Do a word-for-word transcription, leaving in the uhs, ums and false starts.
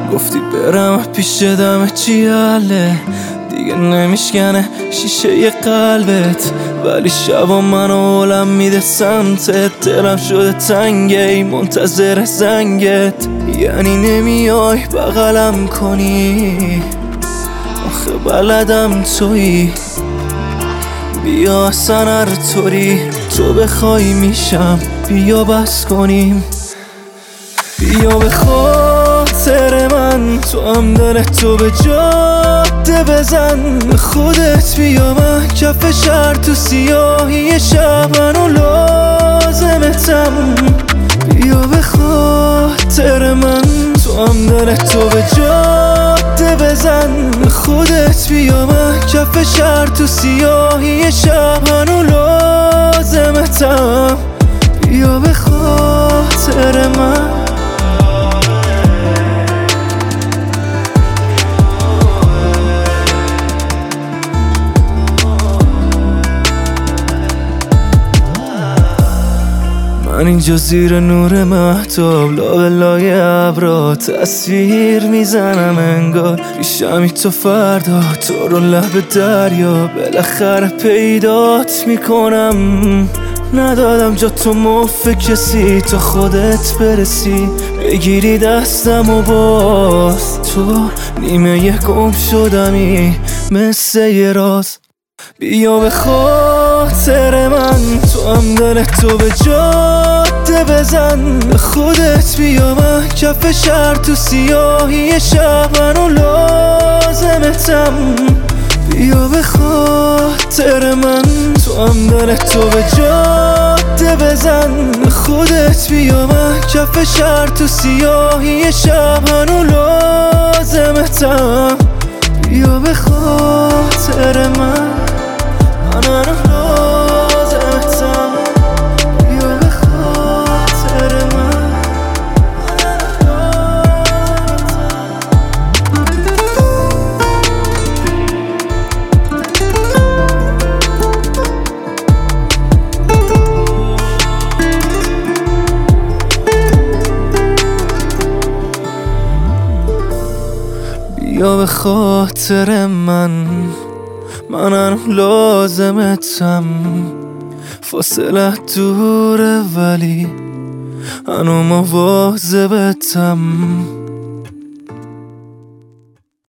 گفتی برم پیش دم چیاله دیگه نمیشکنه شیشه ی قلبت، ولی شبا منو علم میده سمتت. دلم شده تنگه منتظر زنگت، یعنی نمیای بغلم کنی؟ آخه بلدم تویی، بیا اصلا هر طوری تو بخوای میشم، بیا بس کنیم. بیا به خاطر من تو هم دلتو به جاده بزن، به خودت بیا من کف شهر تو سیاهی شب منو لازمتم. بیا به خاطر من تو هم دلتو به جاده بزن، به خودت بیا من کف شهر تو سیاهی شب منو لازمتم. بیا به خاطر من. من اینجا زیر نور مهتاب لابلای ابرا تصویر میزنم انگار پیشمی تو فردا، تو رو لب دریا بالاخره پیدات میکنم. ندادم جا تو مف کسی تا خودت برسی، بگیری دستم و باز تو نیمه یه گم شدمی مثل یه راز. بیا به خاطر من تو هم دلتو به جاده بزن، به خودت بیا من کف شهر تو سیاهی شب منو لازمتم. بیا به خاطر من تو هم دلتو به جاده بزن، به خودت بیا من کف شهر تو سیاهی شب منو لازمتم. بیا به خاطر من منو لازمتم. بیا به خاطر من بیا به خاطر من منم لازمتم. فاصلت دوره ولی هنو مواظبتم.